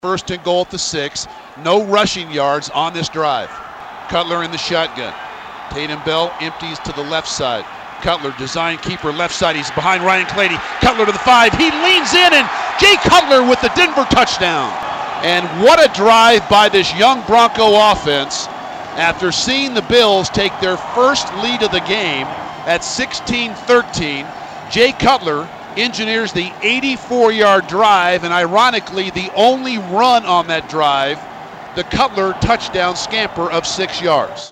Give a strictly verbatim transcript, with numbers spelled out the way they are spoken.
First and goal at the six. No rushing yards on this drive. Cutler in the shotgun. Tatum Bell empties to the left side. Cutler, design keeper, left side. He's behind Ryan Clady. Cutler to the five. He leans in, and Jay Cutler with the Denver touchdown. And what a drive by this young Bronco offense after seeing the Bills take their first lead of the game at sixteen thirteen. Jay Cutler engineers the eighty-four-yard drive, and ironically, the only run on that drive, the Cutler touchdown scamper of six yards.